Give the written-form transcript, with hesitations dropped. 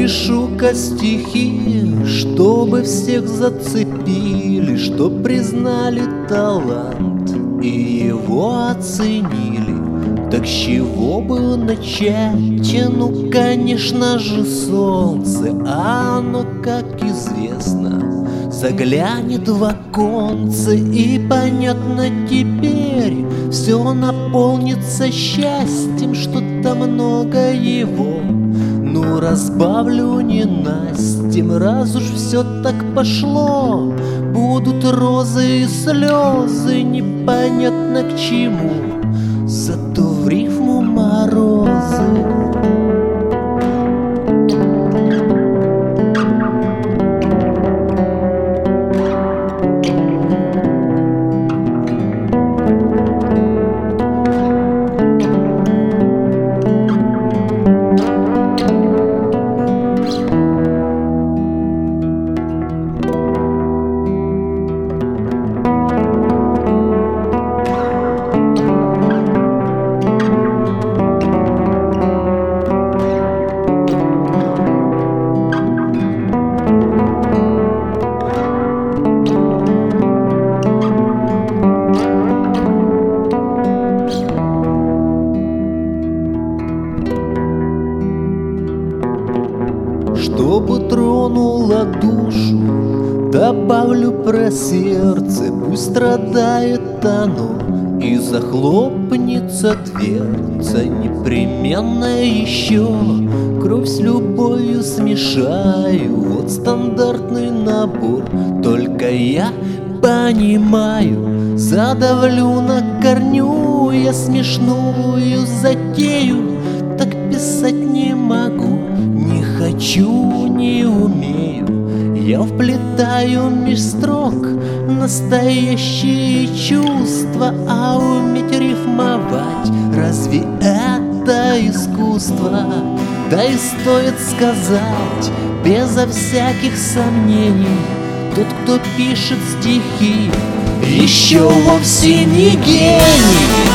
пишу-ка стихи, чтобы всех зацепили, чтоб признали талант и его оценили. Так с чего бы начать? Ну, конечно же, солнце, а оно, как известно, заглянет в оконце, и понятно теперь все наполнится счастьем, что-то много его. Ну, разбавлю ненастьем, раз уж все так пошло, будут розы и слезы, непонятно к чему, зато в рифму морозы. Чтобы тронула душу, добавлю про сердце, пусть страдает оно и захлопнется дверца. Непременно еще кровь с любовью смешаю, вот стандартный набор. Только я понимаю, задавлю на корню я смешную затею, так писать не могу. Не хочу, не умею, я вплетаю меж строк настоящие чувства, а уметь рифмовать, разве это искусство? Да и стоит сказать, безо всяких сомнений, тот, кто пишет стихи, еще вовсе не гений.